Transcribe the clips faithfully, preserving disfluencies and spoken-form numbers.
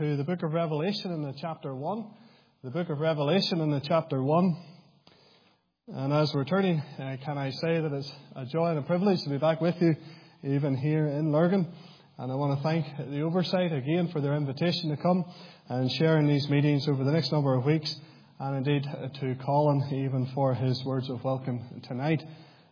To the book of Revelation in the chapter one. The book of Revelation in the chapter one. And as we're turning, uh, can I say that it's a joy and a privilege to be back with you, even here in Lurgan. And I want to thank the Oversight again for their invitation to come and share in these meetings over the next number of weeks. And indeed to Colin even for his words of welcome tonight.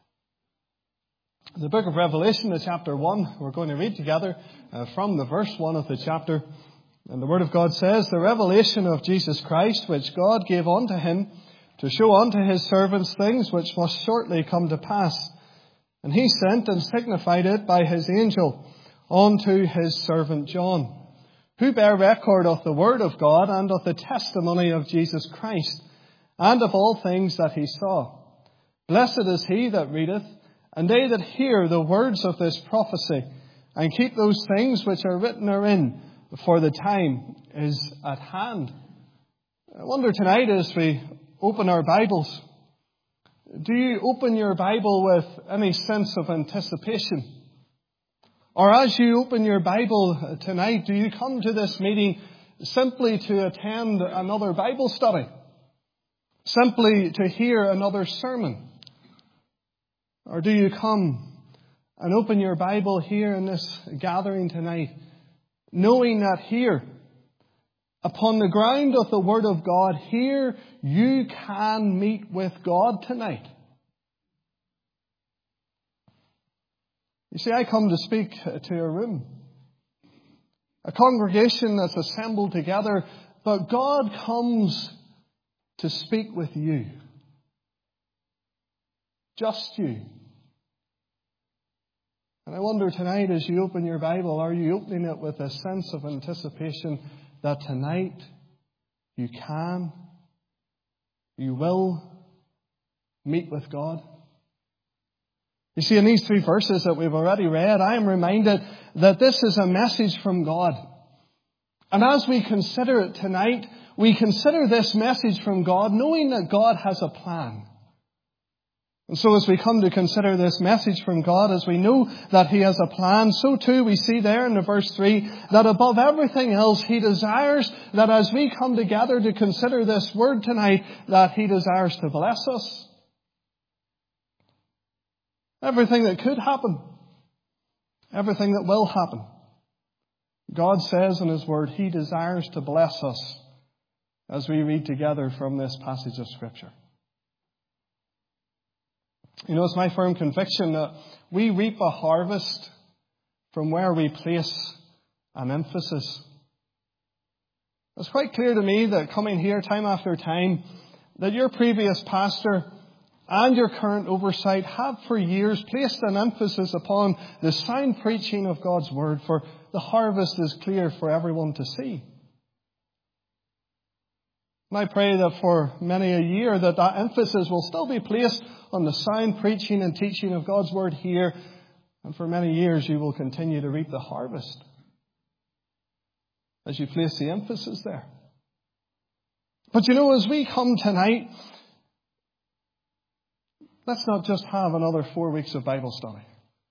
The book of Revelation, the chapter one, we're going to read together uh, from the verse one of the chapter. And the Word of God says, "The revelation of Jesus Christ, which God gave unto him, to show unto his servants things which must shortly come to pass. And he sent and signified it by his angel unto his servant John, who bare record of the Word of God and of the testimony of Jesus Christ, and of all things that he saw. Blessed is he that readeth, and they that hear the words of this prophecy, and keep those things which are written therein, for the time is at hand." I wonder tonight as we open our Bibles, do you open your Bible with any sense of anticipation? Or as you open your Bible tonight, do you come to this meeting simply to attend another Bible study? Simply to hear another sermon? Or do you come and open your Bible here in this gathering tonight, knowing that here, upon the ground of the Word of God, here you can meet with God tonight? You see, I come to speak to a room, a congregation that's assembled together, but God comes to speak with you. Just you. And I wonder tonight, as you open your Bible, are you opening it with a sense of anticipation that tonight you can, you will meet with God? You see, in these three verses that we've already read, I am reminded that this is a message from God. And as we consider it tonight, we consider this message from God knowing that God has a plan. And so as we come to consider this message from God, as we know that He has a plan, so too we see there in the verse three that above everything else, He desires that as we come together to consider this word tonight, that He desires to bless us. Everything that could happen, everything that will happen, God says in His word, He desires to bless us as we read together from this passage of Scripture. You know, it's my firm conviction that we reap a harvest from where we place an emphasis. It's quite clear to me that coming here time after time, that your previous pastor and your current oversight have for years placed an emphasis upon the sound preaching of God's Word, for the harvest is clear for everyone to see. And I pray that for many a year that that emphasis will still be placed on the sound preaching and teaching of God's Word here. And for many years you will continue to reap the harvest as you place the emphasis there. But you know, as we come tonight, let's not just have another four weeks of Bible study.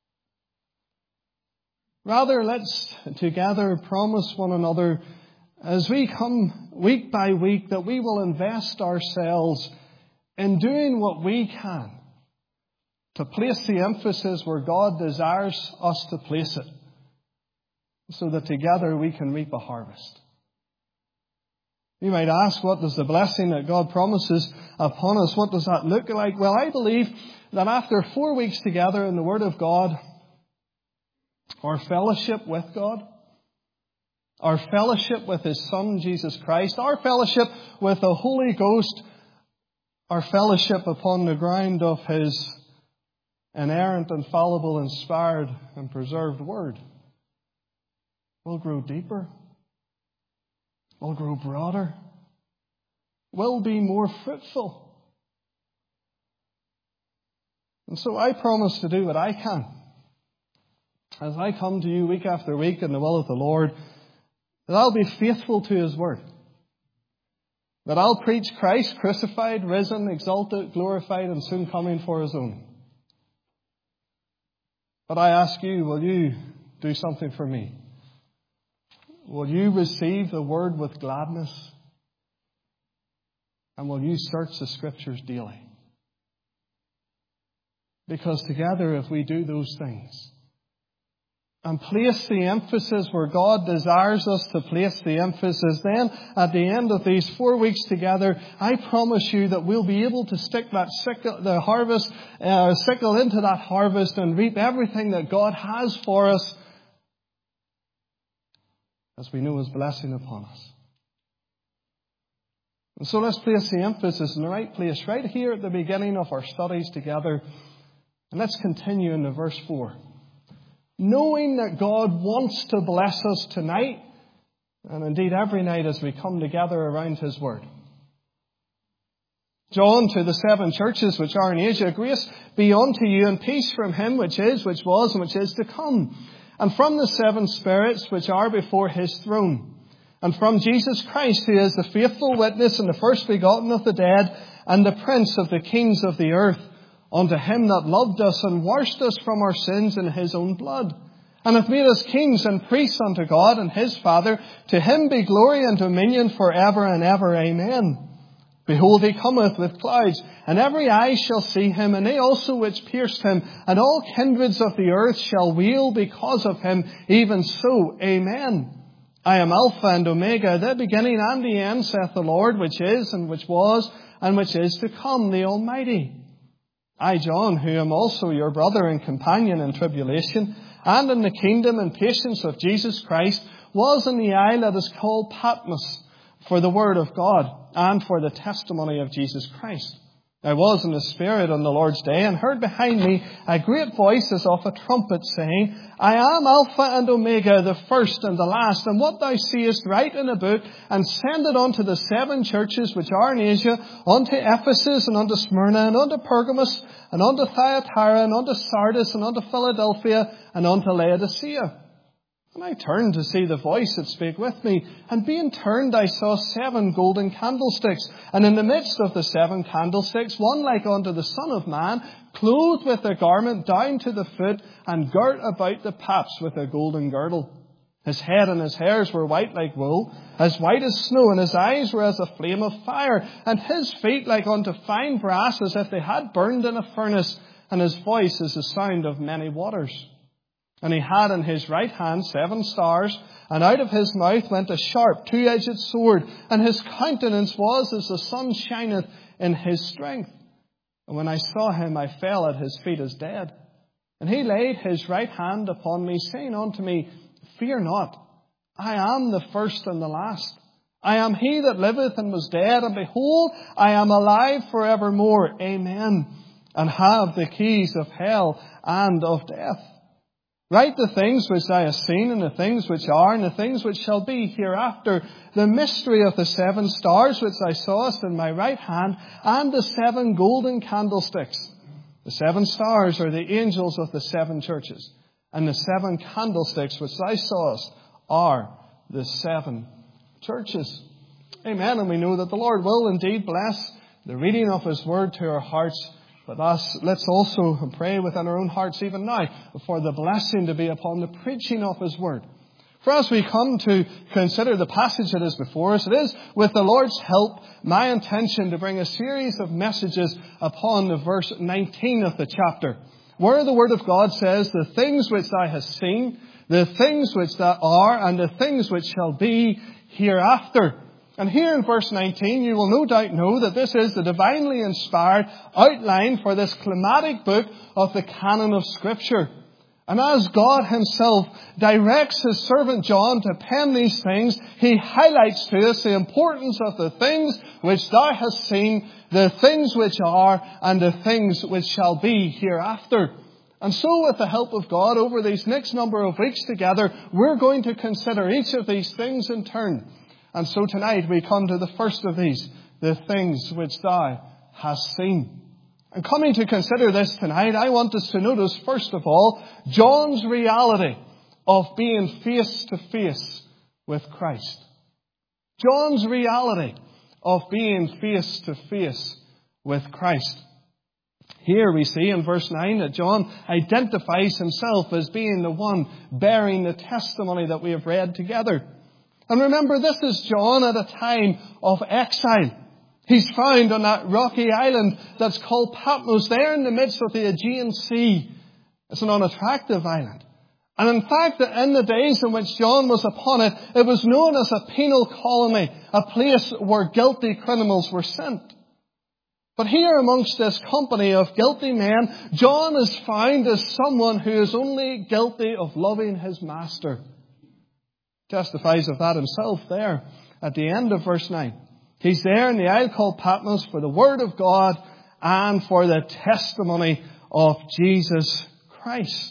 Rather, let's together promise one another as we come week by week that we will invest ourselves in doing what we can to place the emphasis where God desires us to place it, so that together we can reap a harvest. You might ask, what does the blessing that God promises upon us, what does that look like? Well, I believe that after four weeks together in the Word of God, our fellowship with God, our fellowship with His Son, Jesus Christ, our fellowship with the Holy Ghost, our fellowship upon the ground of His inerrant, infallible, inspired, and preserved Word will grow deeper, will grow broader, will be more fruitful. And so I promise to do what I can as I come to you week after week in the will of the Lord, that I'll be faithful to His Word. That I'll preach Christ crucified, risen, exalted, glorified, and soon coming for His own. But I ask you, will you do something for me? Will you receive the word with gladness? And will you search the Scriptures daily? Because together, if we do those things and place the emphasis where God desires us to place the emphasis, then at the end of these four weeks together, I promise you that we'll be able to stick that sickle, the harvest, uh, sickle into that harvest and reap everything that God has for us, as we know His blessing upon us. And so let's place the emphasis in the right place, right here at the beginning of our studies together. And let's continue into verse four. Knowing that God wants to bless us tonight, and indeed every night as we come together around His Word. John, to the seven churches which are in Asia, grace be unto you and peace from Him which is, which was, and which is to come, and from the seven spirits which are before His throne, and from Jesus Christ, who is the faithful witness and the first begotten of the dead, and the prince of the kings of the earth, unto Him that loved us and washed us from our sins in His own blood, and hath made us kings and priests unto God and His Father. To Him be glory and dominion for ever and ever. Amen. Behold, He cometh with clouds, and every eye shall see Him, and they also which pierced Him, and all kindreds of the earth shall wail because of Him. Even so, Amen. I am Alpha and Omega, the beginning and the end, saith the Lord, which is, and which was, and which is to come, the Almighty. I, John, who am also your brother and companion in tribulation, and in the kingdom and patience of Jesus Christ, was in the isle that is called Patmos, for the word of God, and for the testimony of Jesus Christ. I was in the Spirit on the Lord's day, and heard behind me a great voice as of a trumpet, saying, I am Alpha and Omega, the first and the last. And what thou seest, write in a book, and send it unto the seven churches which are in Asia, unto Ephesus, and unto Smyrna, and unto Pergamos, and unto Thyatira, and unto Sardis, and unto Philadelphia, and unto Laodicea. And I turned to see the voice that spake with me, and being turned I saw seven golden candlesticks, and in the midst of the seven candlesticks one like unto the Son of Man, clothed with a garment down to the foot, and girt about the paps with a golden girdle. His head and his hairs were white like wool, as white as snow, and his eyes were as a flame of fire, and his feet like unto fine brass, as if they had burned in a furnace, and his voice as the sound of many waters. And he had in his right hand seven stars, and out of his mouth went a sharp two-edged sword, and his countenance was as the sun shineth in his strength. And when I saw him, I fell at his feet as dead. And he laid his right hand upon me, saying unto me, Fear not, I am the first and the last. I am he that liveth and was dead, and behold, I am alive for evermore. Amen. And have the keys of hell and of death. Write the things which thou hast seen, and the things which are, and the things which shall be hereafter, the mystery of the seven stars which thou sawest in my right hand, and the seven golden candlesticks. The seven stars are the angels of the seven churches, and the seven candlesticks which thou sawest are the seven churches. Amen. And we know that the Lord will indeed bless the reading of His word to our hearts. But us, let's also pray within our own hearts even now for the blessing to be upon the preaching of His word. For as we come to consider the passage that is before us, it is, with the Lord's help, my intention to bring a series of messages upon the verse nineteen of the chapter, where the Word of God says, the things which thou hast seen, the things which thou are, and the things which shall be hereafter. And here in verse nineteen, you will no doubt know that this is the divinely inspired outline for this climatic book of the canon of Scripture. And as God Himself directs His servant John to pen these things, he highlights to us the importance of the things which thou hast seen, the things which are, and the things which shall be hereafter. And so with the help of God, over these next number of weeks together, we're going to consider each of these things in turn. And so tonight we come to the first of these, the things which thou hast seen. And coming to consider this tonight, I want us to notice, first of all, John's reality of being face to face with Christ. John's reality of being face to face with Christ. Here we see in verse nine that John identifies himself as being the one bearing the testimony that we have read together. And remember, this is John at a time of exile. He's found on that rocky island that's called Patmos, there in the midst of the Aegean Sea. It's an unattractive island. And in fact, in the days in which John was upon it, it was known as a penal colony, a place where guilty criminals were sent. But here amongst this company of guilty men, John is found as someone who is only guilty of loving his master. Testifies of that himself there at the end of verse nine. He's there in the isle called Patmos for the word of God and for the testimony of Jesus Christ.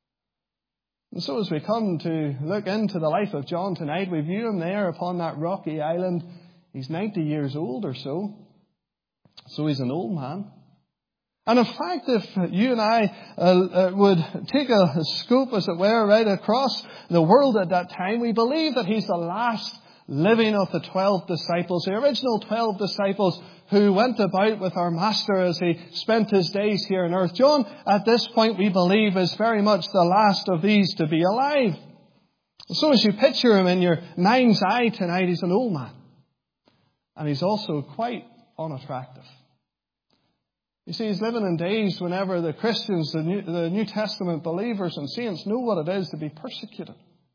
And so as we come to look into the life of John tonight, we view him there upon that rocky island. He's ninety years old or so. So he's an old man. And in fact, if you and I uh, uh, would take a, a scope, as it were, right across the world at that time, we believe that he's the last living of the twelve disciples, the original twelve disciples who went about with our Master as he spent his days here on earth. John, at this point, we believe, is very much the last of these to be alive. So as you picture him in your mind's eye tonight, he's an old man. And he's also quite unattractive. You see, he's living in days whenever the Christians, the New, the New Testament believers and saints know what it is to be persecuted.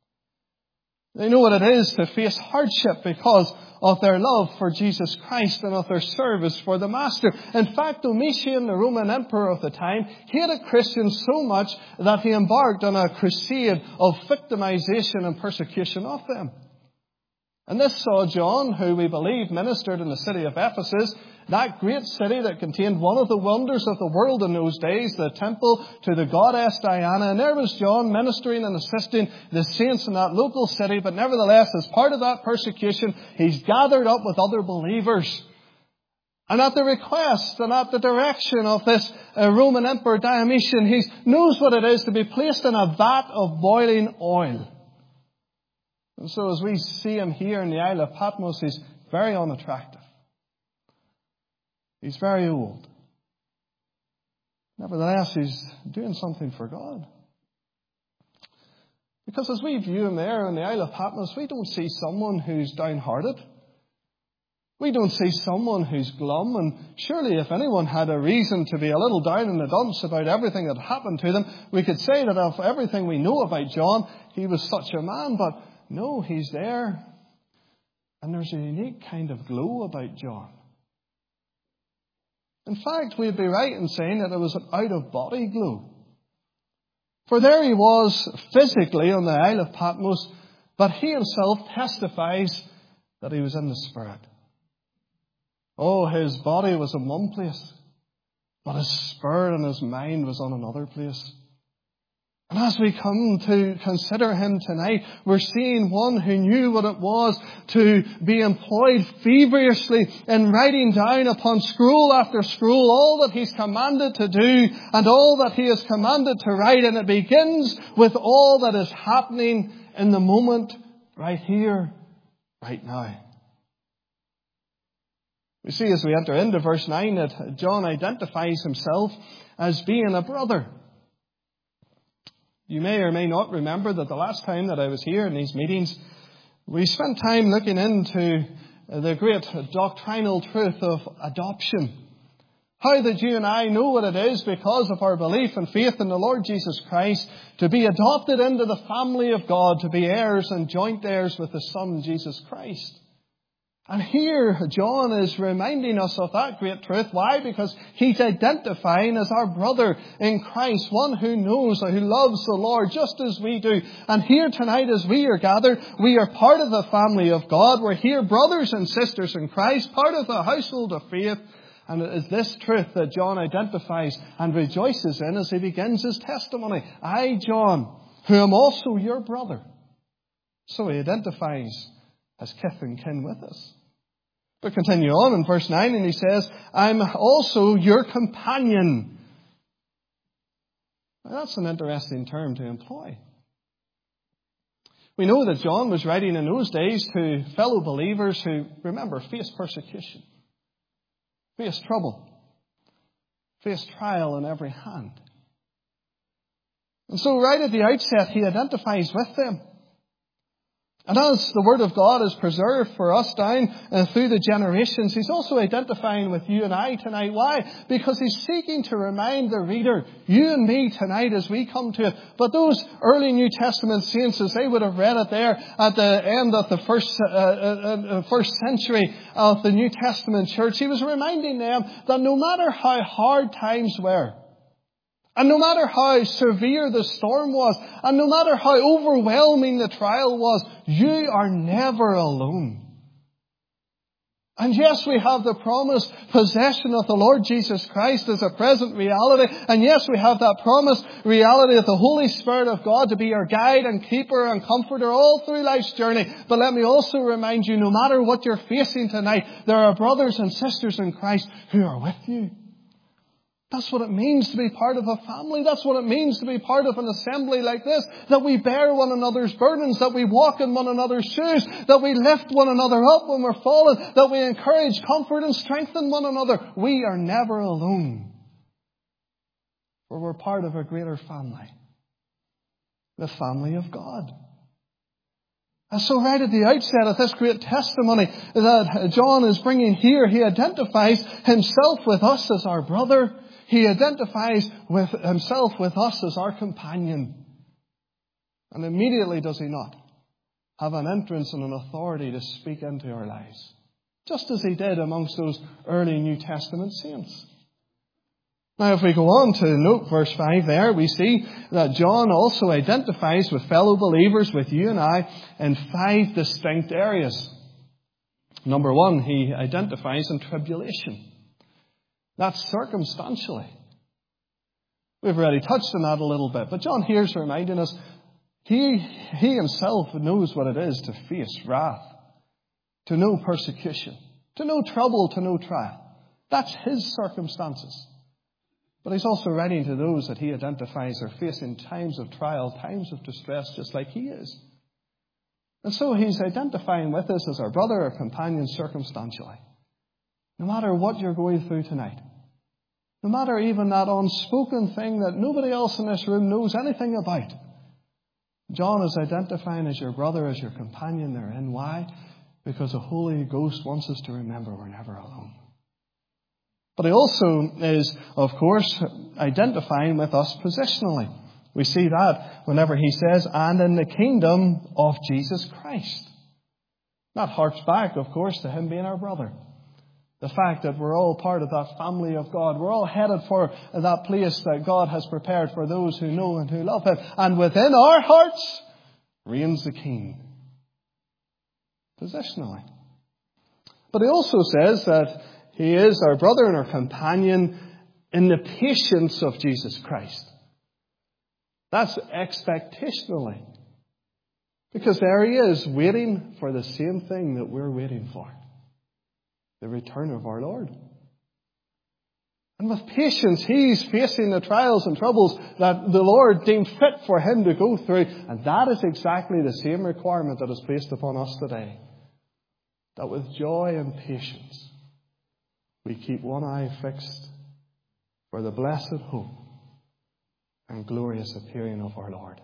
They know what it is to face hardship because of their love for Jesus Christ and of their service for the Master. In fact, Domitian, the Roman emperor of the time, hated Christians so much that he embarked on a crusade of victimization and persecution of them. And this saw John, who we believe ministered in the city of Ephesus, that great city that contained one of the wonders of the world in those days, the temple to the goddess Diana. And there was John ministering and assisting the saints in that local city. But nevertheless, as part of that persecution, he's gathered up with other believers. And at the request and at the direction of this uh, Roman Emperor Diocletian, he knows what it is to be placed in a vat of boiling oil. And so as we see him here in the Isle of Patmos, he's very unattractive. He's very old. Nevertheless, he's doing something for God. Because as we view him there in the Isle of Patmos, we don't see someone who's downhearted. We don't see someone who's glum. And surely if anyone had a reason to be a little down in the dumps about everything that happened to them, we could say that of everything we know about John, he was such a man. But no, he's there. And there's a unique kind of glow about John. In fact, we'd be right in saying that it was an out-of-body glow. For there he was physically on the Isle of Patmos, but he himself testifies that he was in the Spirit. Oh, his body was in one place, but his spirit and his mind was on another place. And as we come to consider him tonight, we're seeing one who knew what it was to be employed feverishly in writing down upon scroll after scroll all that he's commanded to do and all that he is commanded to write. And it begins with all that is happening in the moment, right here, right now. We see as we enter into verse nine that John identifies himself as being a brother. You may or may not remember that the last time that I was here in these meetings, we spent time looking into the great doctrinal truth of adoption. How that you and I know what it is because of our belief and faith in the Lord Jesus Christ to be adopted into the family of God, to be heirs and joint heirs with the Son, Jesus Christ. And here, John is reminding us of that great truth. Why? Because he's identifying as our brother in Christ, one who knows or who loves the Lord just as we do. And here tonight as we are gathered, we are part of the family of God. We're here brothers and sisters in Christ, part of the household of faith. And it is this truth that John identifies and rejoices in as he begins his testimony. I, John, who am also your brother. So he identifies as kith and kin with us. But continue on in verse nine and he says, I'm also your companion. Now, that's an interesting term to employ. We know that John was writing in those days to fellow believers who, remember, faced persecution, faced trouble, faced trial on every hand. And so right at the outset, he identifies with them. And as the Word of God is preserved for us down uh, through the generations, He's also identifying with you and I tonight. Why? Because He's seeking to remind the reader, you and me tonight as we come to it. But those early New Testament saints, as they would have read it there at the end of the first, uh, uh, uh, first century of the New Testament church, He was reminding them that no matter how hard times were, and no matter how severe the storm was, and no matter how overwhelming the trial was, you are never alone. And yes, we have the promised possession of the Lord Jesus Christ as a present reality. And yes, we have that promised reality of the Holy Spirit of God to be our guide and keeper and comforter all through life's journey. But let me also remind you, no matter what you're facing tonight, there are brothers and sisters in Christ who are with you. That's what it means to be part of a family. That's what it means to be part of an assembly like this. That we bear one another's burdens. That we walk in one another's shoes. That we lift one another up when we're fallen. That we encourage, comfort and strengthen one another. We are never alone. For we're part of a greater family. The family of God. And so right at the outset of this great testimony that John is bringing here, he identifies himself with us as our brother. He identifies with himself with us as our companion. And immediately, does he not, have an entrance and an authority to speak into our lives. Just as he did amongst those early New Testament saints. Now, if we go on to note verse five there, we see that John also identifies with fellow believers, with you and I, in five distinct areas. Number one, he identifies in tribulation. That's circumstantially. We've already touched on that a little bit, but John here's reminding us, he, he himself knows what it is to face wrath, to know persecution, to know trouble, to know trial. That's his circumstances. But he's also writing to those that he identifies are facing times of trial, times of distress, just like he is. And so he's identifying with us as our brother or companion circumstantially. No matter what you're going through tonight, no matter even that unspoken thing that nobody else in this room knows anything about, John is identifying as your brother, as your companion therein. Why? Because the Holy Ghost wants us to remember we're never alone. But he also is, of course, identifying with us positionally. We see that whenever he says, and in the kingdom of Jesus Christ. That harks back, of course, to him being our brother. The fact that we're all part of that family of God. We're all headed for that place that God has prepared for those who know and who love him. And within our hearts reigns the King. Positionally. But he also says that he is our brother and our companion in the patience of Jesus Christ. That's expectationally. Because there he is, waiting for the same thing that we're waiting for. The return of our Lord. And with patience, he's facing the trials and troubles that the Lord deemed fit for him to go through. And that is exactly the same requirement that is placed upon us today. That with joy and patience, we keep one eye fixed for the blessed hope and glorious appearing of our Lord.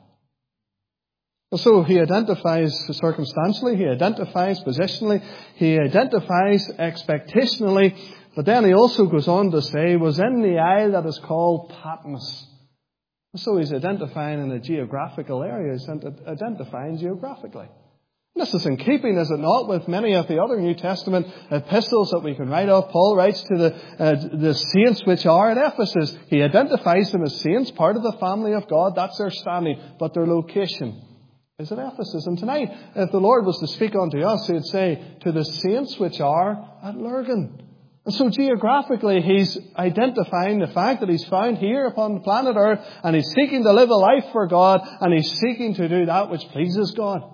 And so he identifies circumstantially, he identifies positionally, he identifies expectationally, but then he also goes on to say, was in the isle that is called Patmos. So he's identifying in a geographical area, he's identifying geographically. This is in keeping, is it not, with many of the other New Testament epistles that we can write off. Paul writes to the uh, the saints which are at Ephesus. He identifies them as saints, part of the family of God. That's their standing. But their location is at Ephesus. And tonight, if the Lord was to speak unto us, he'd say, to the saints which are at Lurgan. And so geographically, he's identifying the fact that he's found here upon the planet Earth, and he's seeking to live a life for God, and he's seeking to do that which pleases God.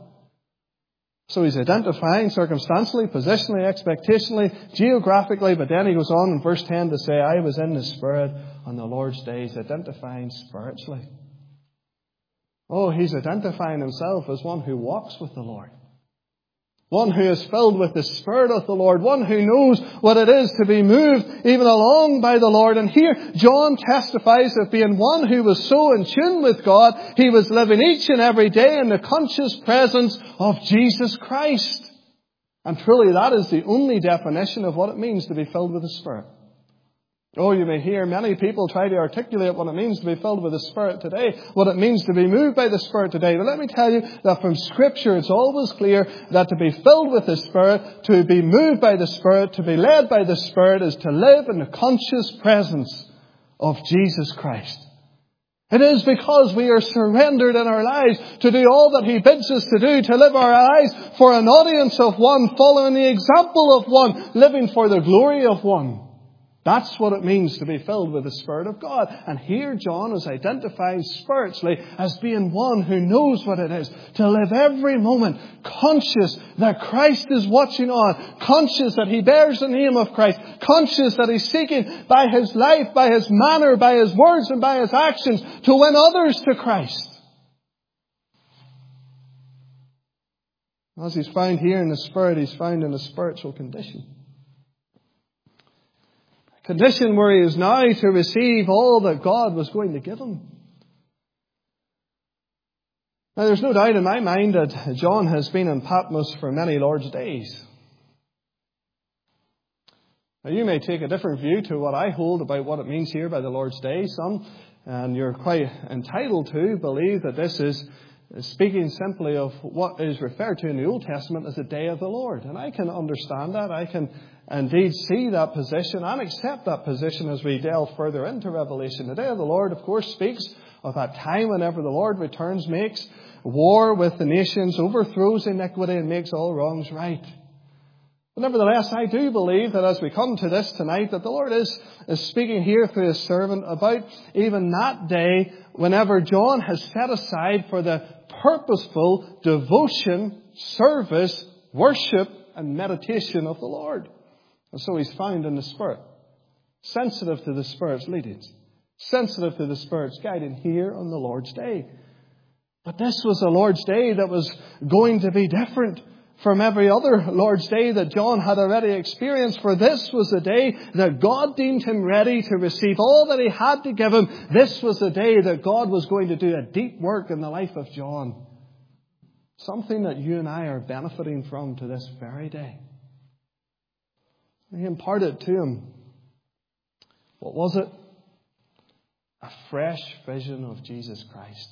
So he's identifying circumstantially, positionally, expectationally, geographically, but then he goes on in verse ten to say, I was in the Spirit on the Lord's days, identifying spiritually. Oh, he's identifying himself as one who walks with the Lord. One who is filled with the Spirit of the Lord. One who knows what it is to be moved even along by the Lord. And here John testifies of being one who was so in tune with God, he was living each and every day in the conscious presence of Jesus Christ. And truly that is the only definition of what it means to be filled with the Spirit. Oh, you may hear many people try to articulate what it means to be filled with the Spirit today, what it means to be moved by the Spirit today. But let me tell you that from Scripture it's always clear that to be filled with the Spirit, to be moved by the Spirit, to be led by the Spirit is to live in the conscious presence of Jesus Christ. It is because we are surrendered in our lives to do all that He bids us to do, to live our lives for an audience of one, following the example of one, living for the glory of one. That's what it means to be filled with the Spirit of God. And here John is identified spiritually as being one who knows what it is to live every moment conscious that Christ is watching on, conscious that he bears the name of Christ, conscious that he's seeking by his life, by his manner, by his words and by his actions to win others to Christ. As he's found here in the Spirit, he's found in a spiritual condition. Condition where he is now to receive all that God was going to give him. Now there's no doubt in my mind that John has been in Patmos for many Lord's days. Now you may take a different view to what I hold about what it means here by the Lord's Day. Some, and you're quite entitled to, believe that this is speaking simply of what is referred to in the Old Testament as the Day of the Lord. And I can understand that. I can indeed see that position and accept that position as we delve further into Revelation. The Day of the Lord, of course, speaks of that time whenever the Lord returns, makes war with the nations, overthrows iniquity and makes all wrongs right. But nevertheless, I do believe that as we come to this tonight, that the Lord is, is speaking here through His servant about even that day whenever John has set aside for the purposeful devotion, service, worship and meditation of the Lord. And so he's found in the Spirit, sensitive to the Spirit's leadings, sensitive to the Spirit's guiding here on the Lord's Day. But this was a Lord's Day that was going to be different from every other Lord's Day that John had already experienced. For this was the day that God deemed him ready to receive all that he had to give him. This was the day that God was going to do a deep work in the life of John. Something that you and I are benefiting from to this very day. He imparted to him, what was it? A fresh vision of Jesus Christ.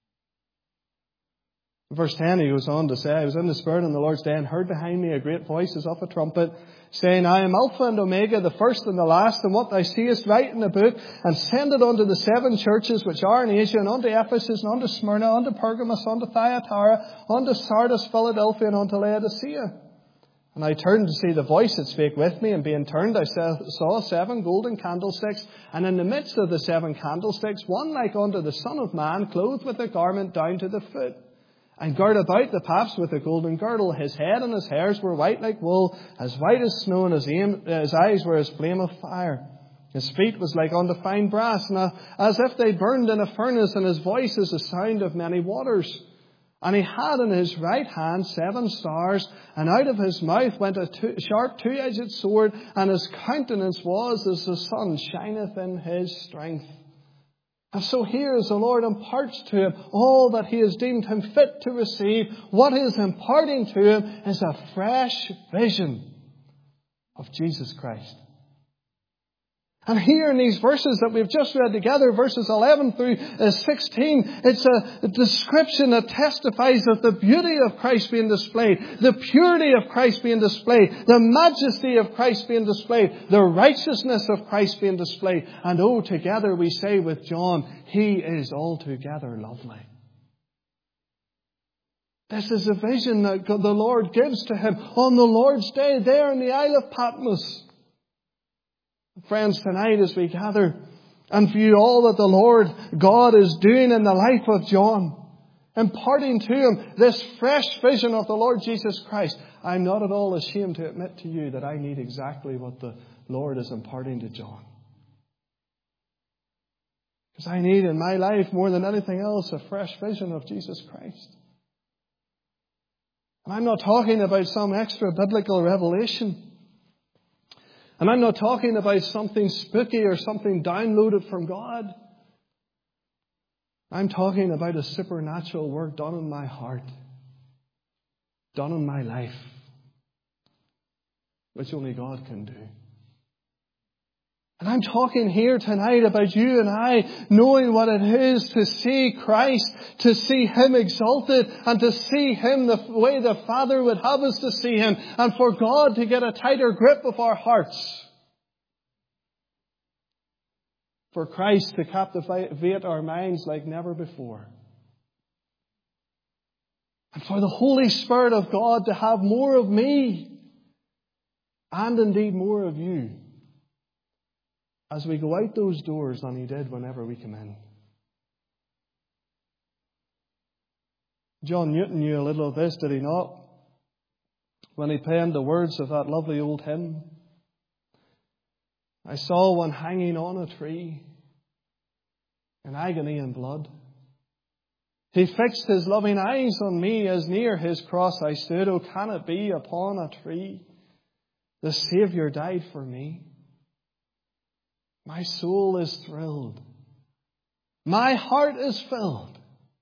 In verse ten, he goes on to say, I was in the Spirit on the Lord's Day and heard behind me a great voice as of a trumpet, saying, I am Alpha and Omega, the first and the last, and what thou seest write in the book, and send it unto the seven churches which are in Asia, and unto Ephesus, and unto Smyrna, unto Pergamos, unto Thyatira, unto Sardis, Philadelphia, and unto Laodicea. And I turned to see the voice that spake with me, and being turned I saw seven golden candlesticks, and in the midst of the seven candlesticks one like unto the Son of Man, clothed with a garment down to the foot, and girt about the paps with a golden girdle. His head and his hairs were white like wool, as white as snow, and his, aim, his eyes were as flame of fire. His feet was like unto fine brass, and as if they burned in a furnace, and his voice is the sound of many waters. And he had in his right hand seven stars, and out of his mouth went a two, sharp two-edged sword, and his countenance was as the sun shineth in his strength. And so here as the Lord imparts to him all that he has deemed him fit to receive, what he is imparting to him is a fresh vision of Jesus Christ. And here in these verses that we've just read together, verses eleven through sixteen, it's a description that testifies of the beauty of Christ being displayed, the purity of Christ being displayed, the majesty of Christ being displayed, the righteousness of Christ being displayed. And oh, together we say with John, He is altogether lovely. This is a vision that the Lord gives to him on the Lord's Day there in the Isle of Patmos. Friends, tonight as we gather and view all that the Lord God is doing in the life of John, imparting to him this fresh vision of the Lord Jesus Christ, I'm not at all ashamed to admit to you that I need exactly what the Lord is imparting to John. Because I need in my life more than anything else a fresh vision of Jesus Christ. And I'm not talking about some extra biblical revelation. And I'm not talking about something spooky or something downloaded from God. I'm talking about a supernatural work done in my heart, done in my life, which only God can do. And I'm talking here tonight about you and I knowing what it is to see Christ, to see Him exalted, and to see Him the way the Father would have us to see Him, and for God to get a tighter grip of our hearts. For Christ to captivate our minds like never before. And for the Holy Spirit of God to have more of me, and indeed more of you, as we go out those doors than He did whenever we come in. John Newton knew a little of this, did he not? When he penned the words of that lovely old hymn. I saw one hanging on a tree in agony and blood. He fixed His loving eyes on me as near His cross I stood. Oh, can it be upon a tree the Saviour died for me? My soul is thrilled. My heart is filled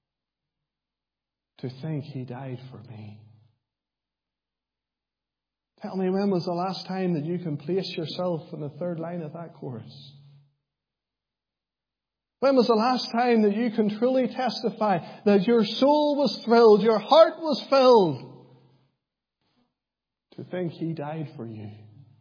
to think He died for me. Tell me, when was the last time that you can place yourself in the third line of that chorus? When was the last time that you can truly testify that your soul was thrilled, your heart was filled to think He died for you?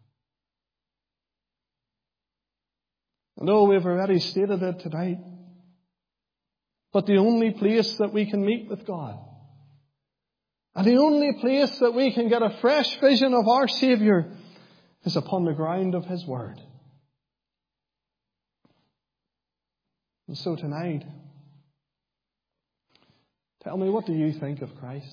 And oh, we've already stated it tonight, but the only place that we can meet with God, and the only place that we can get a fresh vision of our Saviour, is upon the ground of His Word. And so tonight, tell me, what do you think of Christ?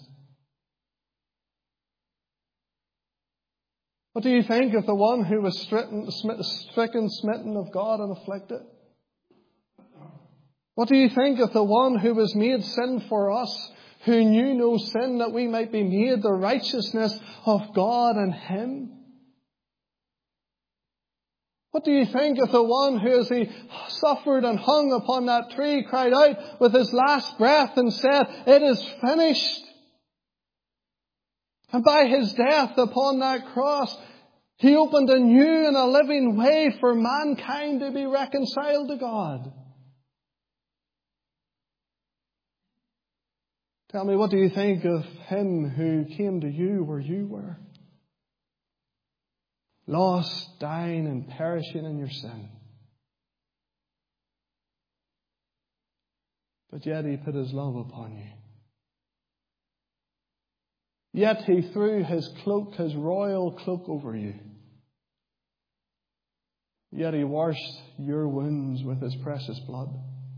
What do you think of the one who was stricken, stricken, smitten of God and afflicted? What do you think of the one who was made sin for us, who knew no sin, that we might be made the righteousness of God in Him? What do you think of the one who, as He suffered and hung upon that tree, cried out with His last breath and said, "It is finished"? And by His death upon that cross, He opened a new and a living way for mankind to be reconciled to God. Tell me, what do you think of Him who came to you where you were? Lost, dying and perishing in your sin. But yet He put His love upon you. Yet He threw His cloak, His royal cloak over you. Yet He washed your wounds with His precious blood.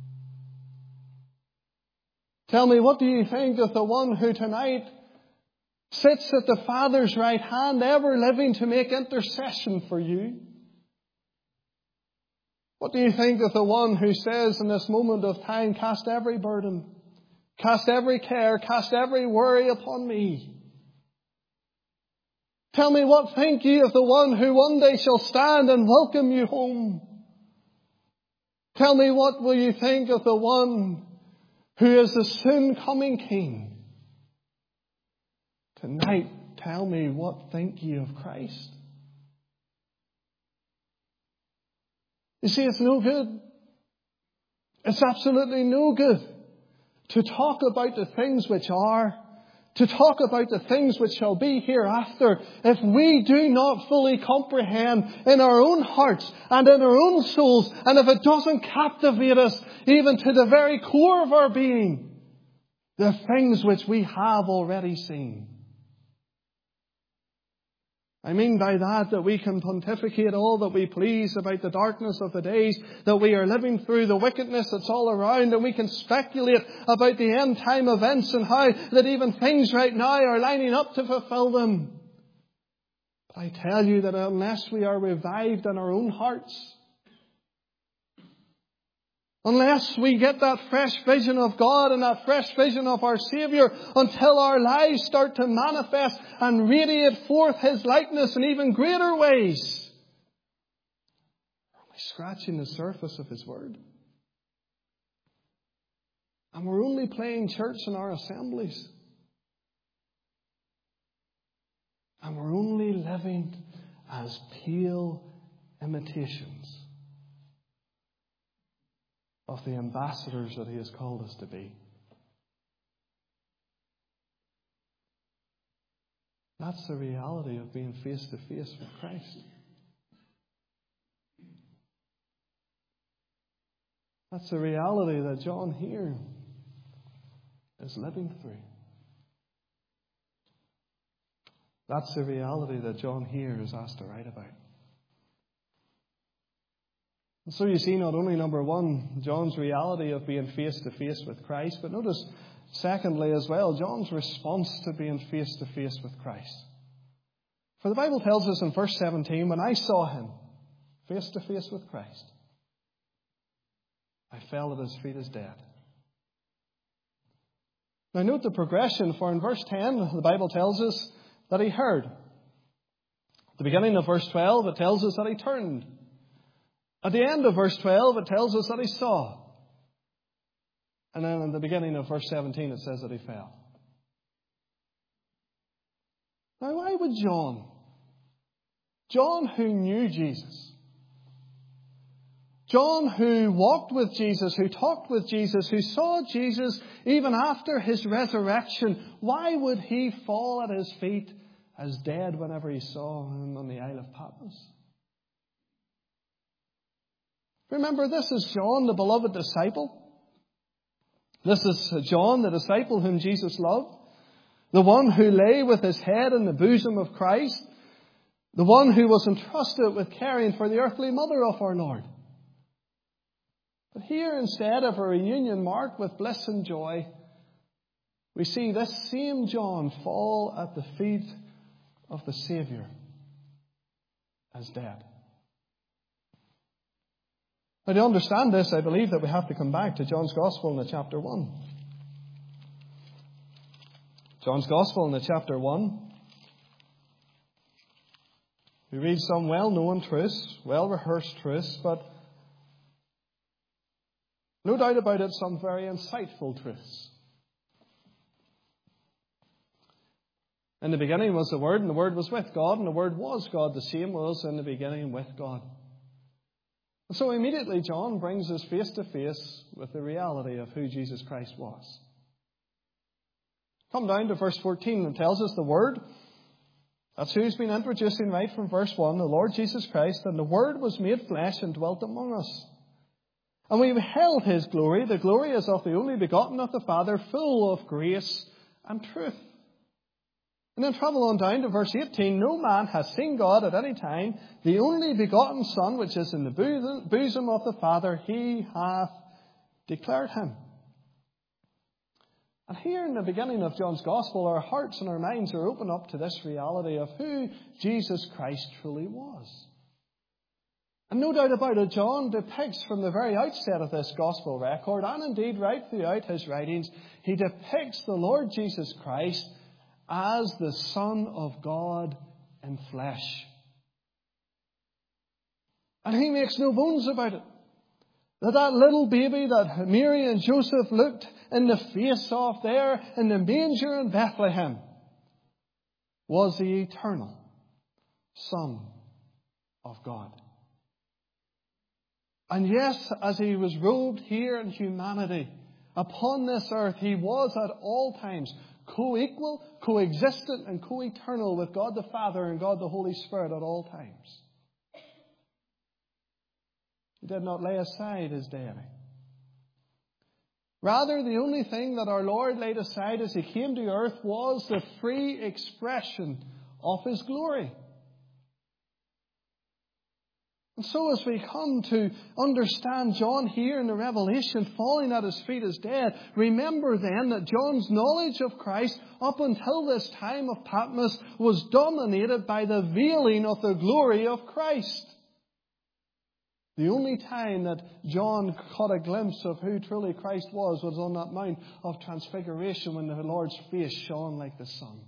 Tell me, what do you think of the one who tonight sits at the Father's right hand, ever living to make intercession for you? What do you think of the one who says in this moment of time, "Cast every burden, cast every care, cast every worry upon me"? Tell me, what think ye of the one who one day shall stand and welcome you home? Tell me, what will you think of the one who is the soon coming King? Tonight, tell me, what think ye of Christ? You see, it's no good. It's absolutely no good to talk about the things which are, to talk about the things which shall be hereafter, if we do not fully comprehend in our own hearts and in our own souls, and if it doesn't captivate us even to the very core of our being, the things which we have already seen. I mean by that that we can pontificate all that we please about the darkness of the days that we are living through, the wickedness that's all around, and we can speculate about the end time events and how that even things right now are lining up to fulfill them. But I tell you that unless we are revived in our own hearts, Unless we get that fresh vision of God and that fresh vision of our Saviour, until our lives start to manifest and radiate forth His likeness in even greater ways, we're only scratching the surface of His Word. And we're only playing church in our assemblies. And we're only living as pale imitations of the ambassadors that He has called us to be. That's the reality of being face to face with Christ. That's the reality that John here is living through. That's the reality that John here is asked to write about. And so you see, not only, number one, John's reality of being face to face with Christ, but notice, secondly as well, John's response to being face to face with Christ. For the Bible tells us in verse seventeen, when I saw Him face to face with Christ, I fell at His feet as dead. Now note the progression, for in verse ten, the Bible tells us that He heard. At the beginning of verse twelve, it tells us that He turned. At the end of verse twelve, it tells us that He saw. And then in the beginning of verse seventeen, it says that He fell. Now, why would John, John who knew Jesus, John who walked with Jesus, who talked with Jesus, who saw Jesus even after His resurrection, why would he fall at His feet as dead whenever he saw Him on the Isle of Patmos? Remember, this is John, the beloved disciple. This is John, the disciple whom Jesus loved. The one who lay with his head in the bosom of Christ. The one who was entrusted with caring for the earthly mother of our Lord. But here, instead of a reunion marked with bliss and joy, we see this same John fall at the feet of the Saviour as dead. Now, to understand this, I believe that we have to come back to John's Gospel in the chapter one. John's Gospel in the chapter one. We read some well-known truths, well-rehearsed truths, but no doubt about it, some very insightful truths. In the beginning was the Word, and the Word was with God, and the Word was God. The same was in the beginning with God. And so immediately John brings us face to face with the reality of who Jesus Christ was. Come down to verse fourteen and tells us the Word. That's who's been introducing right from verse one, the Lord Jesus Christ. And the Word was made flesh and dwelt among us. And we beheld His glory. The glory is of the only begotten of the Father, full of grace and truth. And then travel on down to verse eighteen. No man has seen God at any time. The only begotten Son, which is in the bosom of the Father, He hath declared Him. And here in the beginning of John's Gospel, our hearts and our minds are open up to this reality of who Jesus Christ truly was. And no doubt about it, John depicts from the very outset of this Gospel record, and indeed right throughout his writings, he depicts the Lord Jesus Christ as the Son of God in flesh. And he makes no bones about it. That that little baby that Mary and Joseph looked in the face of there in the manger in Bethlehem was the eternal Son of God. And yes, as He was robed here in humanity, upon this earth, He was at all times co-equal, co-existent, and co-eternal with God the Father and God the Holy Spirit at all times. He did not lay aside His deity. Rather, the only thing that our Lord laid aside as He came to earth was the free expression of His glory. And so as we come to understand John here in the Revelation falling at His feet as dead, remember then that John's knowledge of Christ up until this time of Patmos was dominated by the veiling of the glory of Christ. The only time that John caught a glimpse of who truly Christ was was on that Mount of Transfiguration when the Lord's face shone like the sun.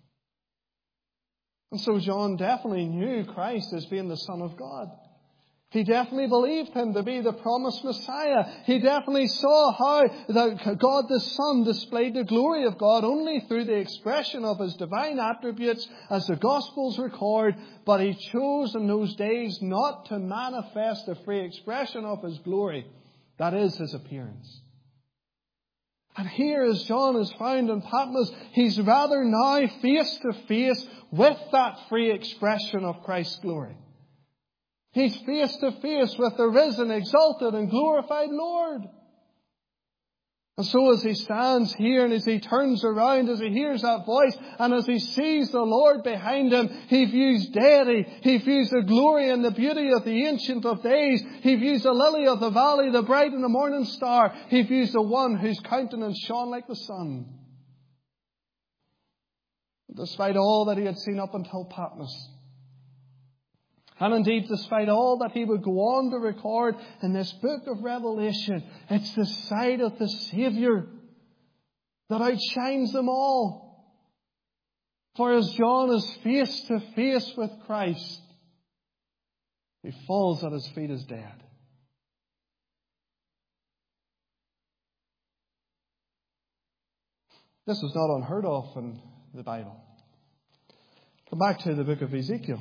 And so John definitely knew Christ as being the Son of God. He definitely believed him to be the promised Messiah. He definitely saw how that God the Son displayed the glory of God only through the expression of his divine attributes as the Gospels record. But he chose in those days not to manifest the free expression of his glory. That is his appearance. And here, as John is found in Patmos, he's rather now face to face with that free expression of Christ's glory. He's face to face with the risen, exalted and glorified Lord. And so as he stands here and as he turns around, as he hears that voice and as he sees the Lord behind him, he views deity, he views the glory and the beauty of the Ancient of Days, he views the lily of the valley, the bright and the morning star, he views the one whose countenance shone like the sun. Despite all that he had seen up until Patmos, and indeed, despite all that he would go on to record in this book of Revelation, it's the sight of the Saviour that outshines them all. For as John is face to face with Christ, he falls at his feet as dead. This is not unheard of in the Bible. Come back to the book of Ezekiel.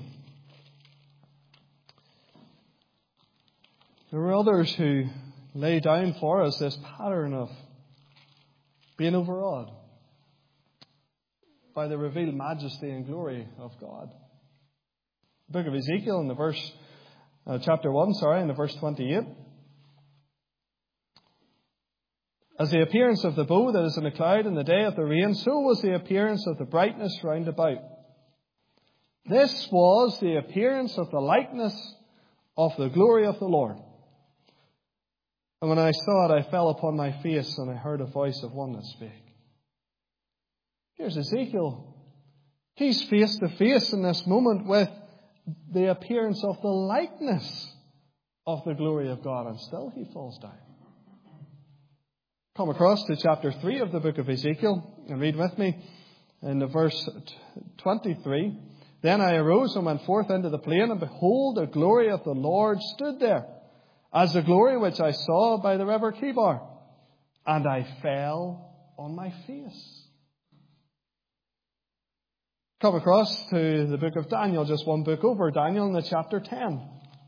There were others who lay down for us this pattern of being overawed by the revealed majesty and glory of God. The book of Ezekiel in the verse, uh, chapter one, sorry, in the verse twenty-eight. As the appearance of the bow that is in the cloud in the day of the rain, so was the appearance of the brightness round about. This was the appearance of the likeness of the glory of the Lord. And when I saw it, I fell upon my face, and I heard a voice of one that spake. Here's Ezekiel. He's face to face in this moment with the appearance of the likeness of the glory of God, and still he falls down. Come across to chapter three of the book of Ezekiel, and read with me in the verse twenty-three. Then I arose and went forth into the plain, and behold, the glory of the Lord stood there, as the glory which I saw by the river Chebar, and I fell on my face. Come across to the book of Daniel, just one book over, Daniel in the chapter ten.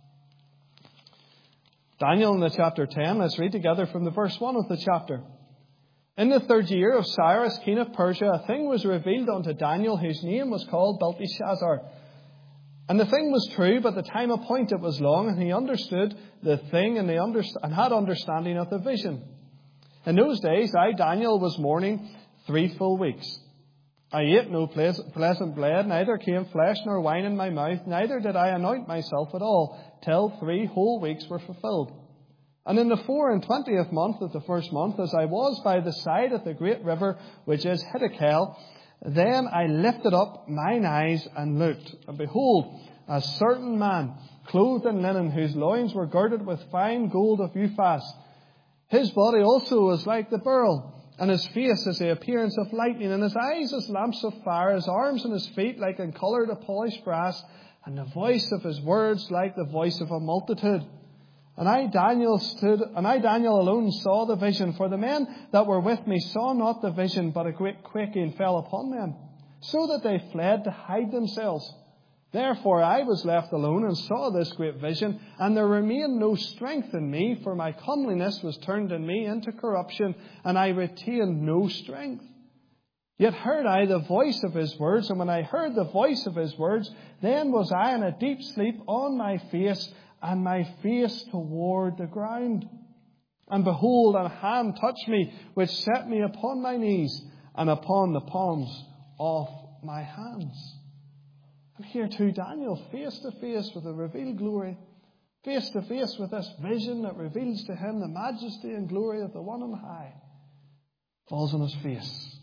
Daniel in the chapter ten, let's read together from the verse one of the chapter. In the third year of Cyrus, king of Persia, a thing was revealed unto Daniel, whose name was called Belteshazzar. And the thing was true, but the time appointed was long, and he understood the thing and, the underst- and had understanding of the vision. In those days, I, Daniel, was mourning three full weeks. I ate no pleasant bread, neither came flesh nor wine in my mouth, neither did I anoint myself at all, till three whole weeks were fulfilled. And in the four and twentieth month of the first month, as I was by the side of the great river, which is Hiddekel, then I lifted up mine eyes and looked, and behold, a certain man, clothed in linen, whose loins were girded with fine gold of Uphaz. His body also was like the beryl, and his face as the appearance of lightning, and his eyes as lamps of fire, his arms and his feet like uncoloured of polished brass, and the voice of his words like the voice of a multitude. And I, Daniel, stood, and I, Daniel, alone saw the vision, for the men that were with me saw not the vision, but a great quaking fell upon them, so that they fled to hide themselves. Therefore I was left alone and saw this great vision, and there remained no strength in me, for my comeliness was turned in me into corruption, and I retained no strength. Yet heard I the voice of his words, and when I heard the voice of his words, then was I in a deep sleep on my face, and my face toward the ground. And behold, a hand touched me, which set me upon my knees, and upon the palms of my hands. And here too, Daniel, face to face with the revealed glory, face to face with this vision that reveals to him the majesty and glory of the one on high, falls on his face,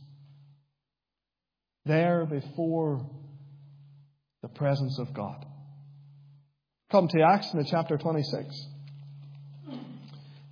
there before the presence of God. Come to Acts in the chapter twenty-six.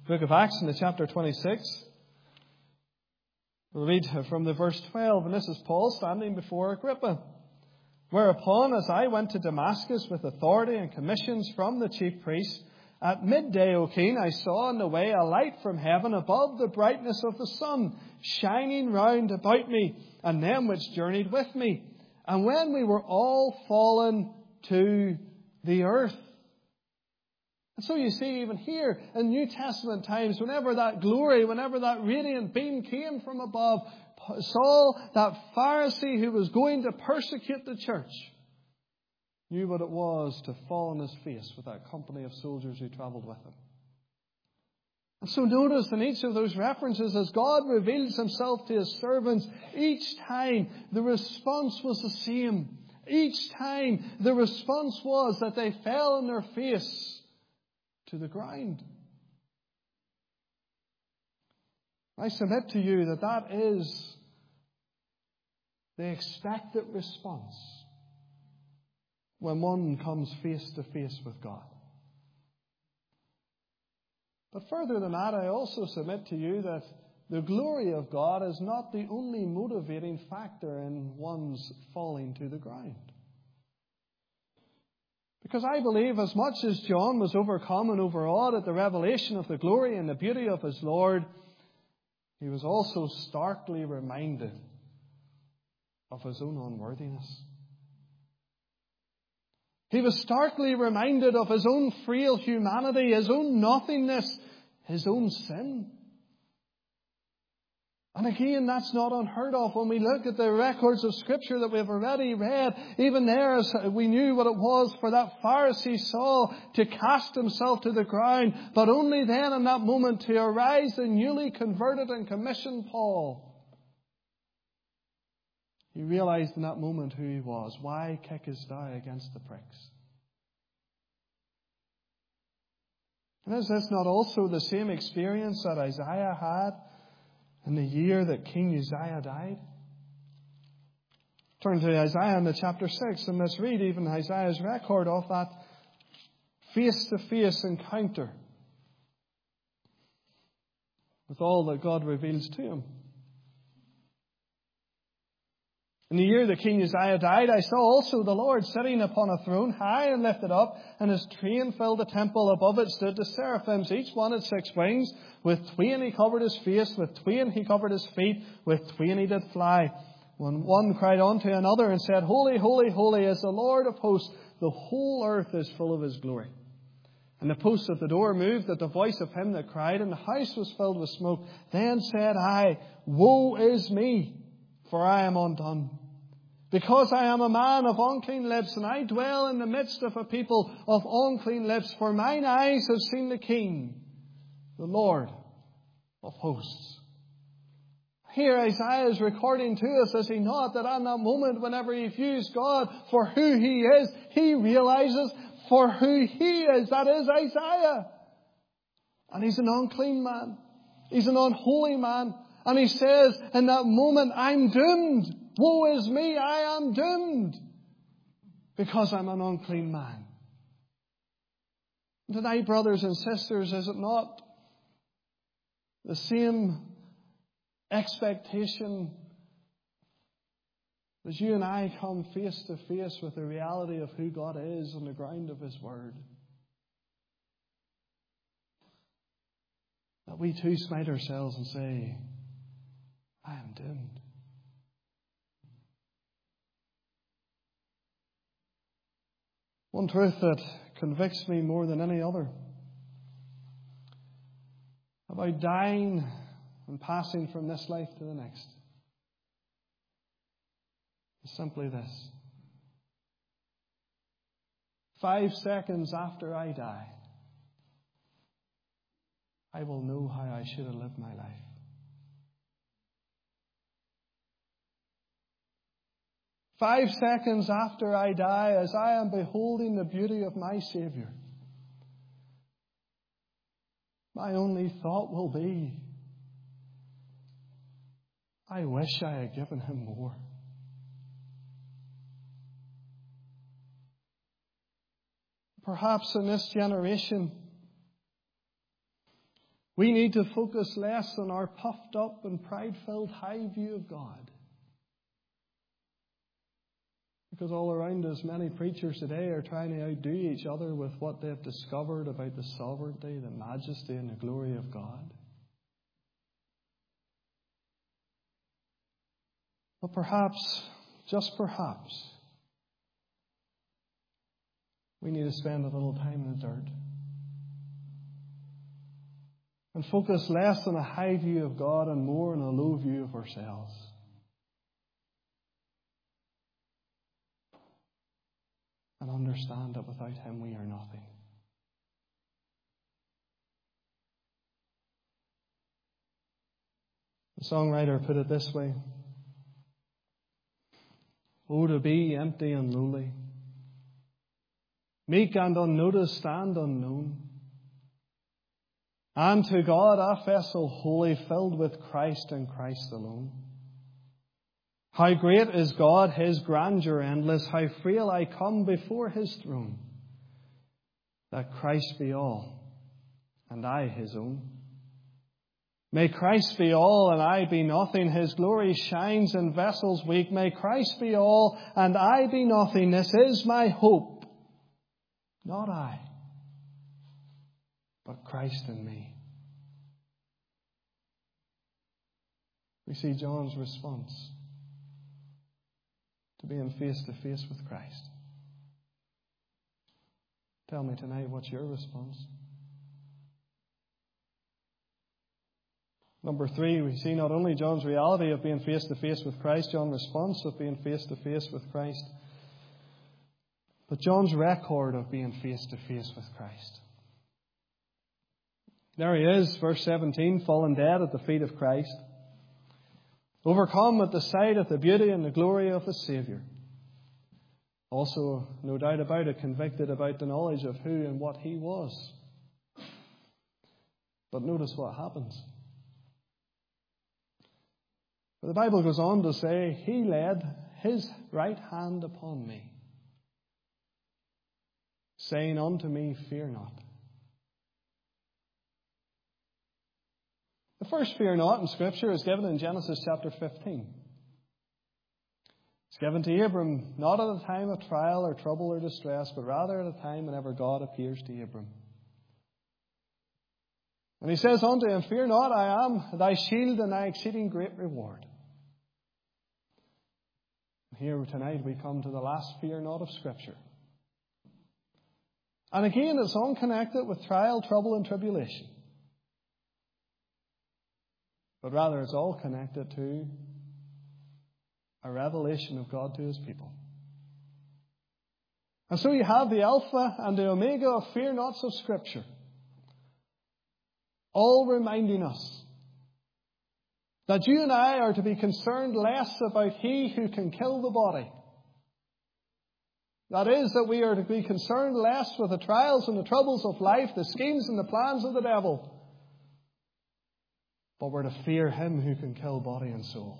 book of Acts in the chapter twenty-six. We'll read from the verse twelve, and this is Paul standing before Agrippa. Whereupon, as I went to Damascus with authority and commissions from the chief priests, at midday, O king, I saw in the way a light from heaven above the brightness of the sun, shining round about me, and them which journeyed with me. And when we were all fallen to the earth. And so you see, even here in New Testament times, whenever that glory, whenever that radiant beam came from above, Saul, that Pharisee who was going to persecute the church, knew what it was to fall on his face with that company of soldiers who travelled with him. And so notice in each of those references, as God reveals himself to his servants, each time the response was the same. Each time the response was that they fell on their face to the ground. I submit to you that that is the expected response when one comes face to face with God. But further than that, I also submit to you that the glory of God is not the only motivating factor in one's falling to the ground. Because I believe as much as John was overcome and overawed at the revelation of the glory and the beauty of his Lord, he was also starkly reminded of his own unworthiness. He was starkly reminded of his own frail humanity, his own nothingness, his own sin. And again, that's not unheard of when we look at the records of Scripture that we've already read. Even there, as we knew what it was for that Pharisee Saul to cast himself to the ground, but only then in that moment to arise the newly converted and commissioned Paul. He realized in that moment who he was. Why kickest thou against the pricks? And is this not also the same experience that Isaiah had in the year that King Uzziah died? Turn to Isaiah in the chapter six and let's read even Isaiah's record of that face-to-face encounter with all that God reveals to him. In the year that King Uzziah died, I saw also the Lord sitting upon a throne, high and lifted up, and his train filled the temple. Above it stood the seraphims. Each one had six wings. With twain he covered his face, with twain he covered his feet, with twain he did fly. When one cried unto another and said, Holy, holy, holy is the Lord of hosts. The whole earth is full of his glory. And the posts of the door moved at the voice of him that cried, and the house was filled with smoke. Then said I, Woe is me, for I am undone, because I am a man of unclean lips, and I dwell in the midst of a people of unclean lips. For mine eyes have seen the King, the Lord of hosts. Here Isaiah is recording to us, is he not, that in that moment whenever he views God for who he is, he realizes for who he is. That is Isaiah. And he's an unclean man. He's an unholy man. And he says, in that moment, I'm doomed. Woe is me, I am doomed. Because I'm an unclean man. Tonight, brothers and sisters, is it not the same expectation as you and I come face to face with the reality of who God is on the ground of His Word? That we too smite ourselves and say, I am doomed. One truth that convicts me more than any other about dying and passing from this life to the next is simply this. Five seconds after I die, I will know how I should have lived my life. Five seconds after I die, as I am beholding the beauty of my Savior, my only thought will be, I wish I had given Him more. Perhaps in this generation, We need to focus less on our puffed up and pride-filled high view of God. Because all around us, many preachers today are trying to outdo each other with what they've discovered about the sovereignty, the majesty, and the glory of God. But perhaps, just perhaps, we need to spend a little time in the dirt and focus less on a high view of God and more on a low view of ourselves. And understand that without Him we are nothing. The songwriter put it this way: "Oh, to be empty and lowly, meek and unnoticed and unknown, and to God a vessel holy, filled with Christ and Christ alone. How great is God, His grandeur endless, how frail I come before His throne, that Christ be all, and I His own. May Christ be all, and I be nothing, His glory shines in vessels weak. May Christ be all, and I be nothing, this is my hope, not I, but Christ in me." We see John's response to being face to face with Christ. Tell me tonight, what's your response? Number three, we see not only John's reality of being face to face with Christ, John's response of being face to face with Christ, but John's record of being face to face with Christ. There he is, verse seventeen, fallen dead at the feet of Christ, overcome at the sight of the beauty and the glory of his Saviour. Also, no doubt about it, convicted about the knowledge of who and what he was. But notice what happens. The Bible goes on to say, "He laid His right hand upon me, saying unto me, Fear not." The first "fear not" in Scripture is given in Genesis chapter fifteen. It's given to Abram not at a time of trial or trouble or distress, but rather at a time whenever God appears to Abram. And He says unto him, "Fear not, I am thy shield and thy exceeding great reward." Here tonight we come to the last "fear not" of Scripture. And again, it's unconnected with trial, trouble, and tribulation. But rather it's all connected to a revelation of God to His people. And so you have the Alpha and the Omega of fear nots of Scripture, all reminding us that you and I are to be concerned less about he who can kill the body. That is, that we are to be concerned less with the trials and the troubles of life, the schemes and the plans of the devil. But we're to fear Him who can kill body and soul.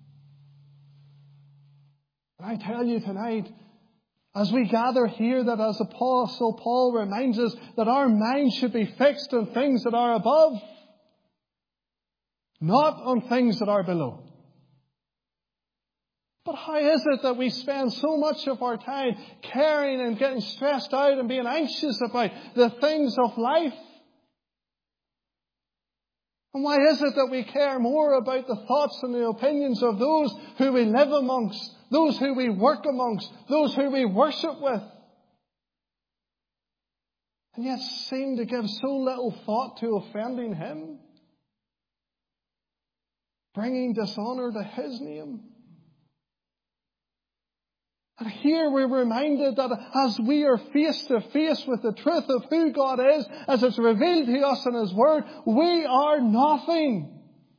And I tell you tonight, as we gather here, that as Apostle Paul reminds us that our minds should be fixed on things that are above, not on things that are below. But how is it that we spend so much of our time caring and getting stressed out and being anxious about the things of life? And why is it that we care more about the thoughts and the opinions of those who we live amongst, those who we work amongst, those who we worship with, and yet seem to give so little thought to offending Him, bringing dishonour to His name? And here we're reminded that as we are face to face with the truth of who God is, as it's revealed to us in His Word, we are nothing.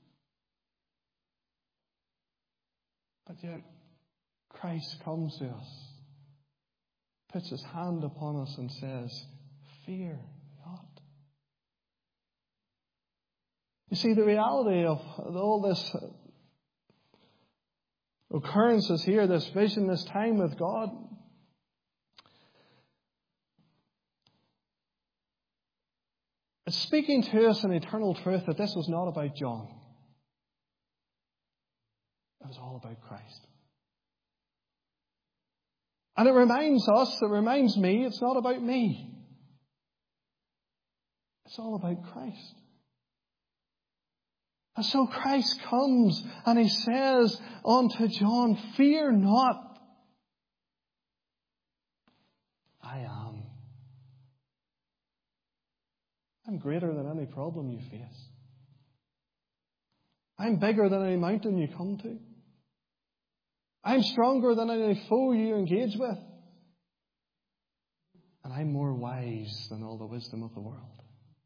But yet Christ comes to us, puts His hand upon us and says, "Fear not." You see, the reality of all this occurrences here, this vision, this time with God, It's speaking to us an eternal truth that this was not about John. It was all about Christ. And it reminds us, it reminds me, it's not about me. It's all about Christ. And so Christ comes and he says unto John, fear not. I am. I'm greater than any problem you face. I'm bigger than any mountain you come to. I'm stronger than any foe you engage with. And I'm more wise than all the wisdom of the world.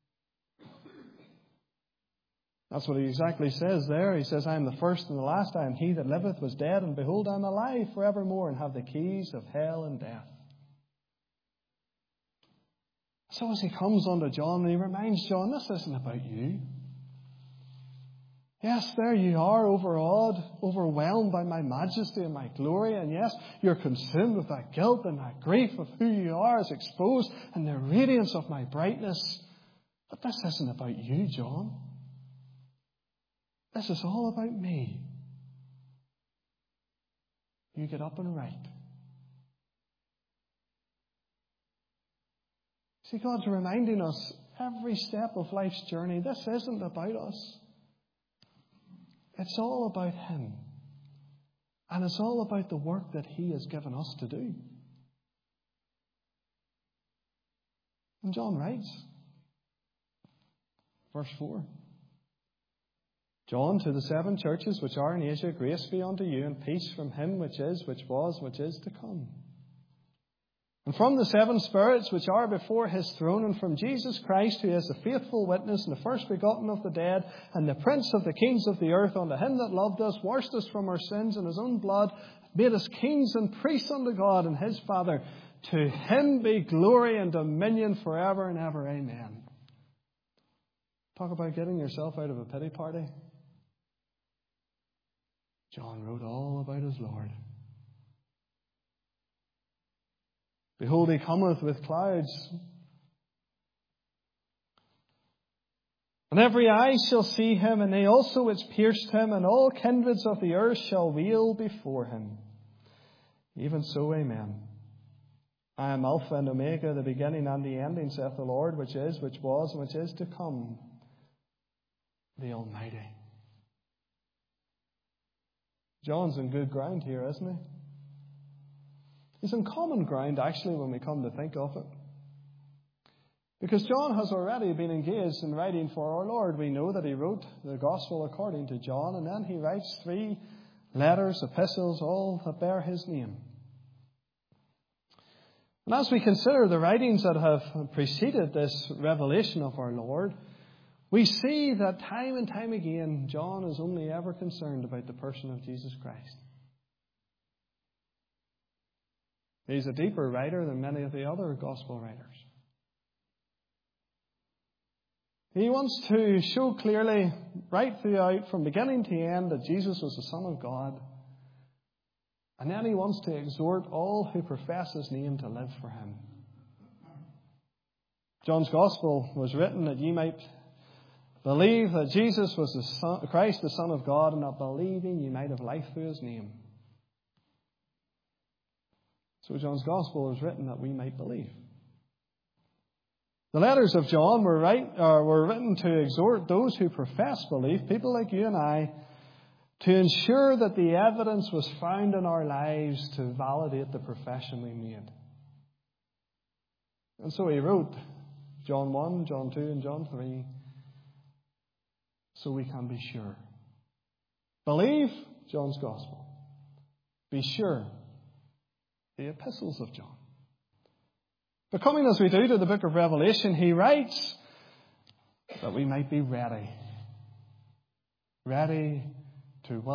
That's what he exactly says there. He says, I am the first and the last. I am he that liveth, was dead, and behold, I am alive forevermore, and have the keys of hell and death. So as he comes unto John, and he reminds John, this isn't about you. Yes, there you are, overawed, overwhelmed by my majesty and my glory. And yes, you're consumed with that guilt and that grief of who you are is exposed in the radiance of my brightness. But this isn't about you, John. This is all about me. You get up and write. See, God's reminding us every step of life's journey, this isn't about us. It's all about Him. And it's all about the work that He has given us to do. And John writes, verse four. John, to the seven churches which are in Asia, grace be unto you, and peace from Him which is, which was, which is to come. And from the seven spirits which are before His throne, and from Jesus Christ, who is the faithful witness, and the first begotten of the dead, and the prince of the kings of the earth, unto Him that loved us, washed us from our sins in His own blood, made us kings and priests unto God and His Father. To Him be glory and dominion forever and ever. Amen. Talk about getting yourself out of a pity party. John wrote all about his Lord. Behold, He cometh with clouds, and every eye shall see Him, and they also which pierced Him, and all kindreds of the earth shall wail before Him. Even so, amen. I am Alpha and Omega, the beginning and the ending, saith the Lord, which is, which was, and which is to come, the Almighty. John's in good ground here, isn't he? He's in common ground, actually, when we come to think of it. Because John has already been engaged in writing for our Lord. We know that he wrote the Gospel according to John, and then he writes three letters, epistles, all that bear his name. And as we consider the writings that have preceded this revelation of our Lord, we see that time and time again, John is only ever concerned about the person of Jesus Christ. He's a deeper writer than many of the other gospel writers. He wants to show clearly, right throughout, from beginning to end, that Jesus was the Son of God. And then he wants to exhort all who profess His name to live for Him. John's Gospel was written that ye might believe that Jesus was the Son, Christ, the Son of God, and that believing ye might have life through His name. So John's Gospel is written that we might believe. The letters of John were, write, uh, were written to exhort those who profess belief, people like you and I, to ensure that the evidence was found in our lives to validate the profession we made. And so he wrote John one, John two, and John three, so we can be sure. Believe John's Gospel. Be sure the epistles of John. But coming as we do to the book of Revelation, he writes that we might be ready. Ready to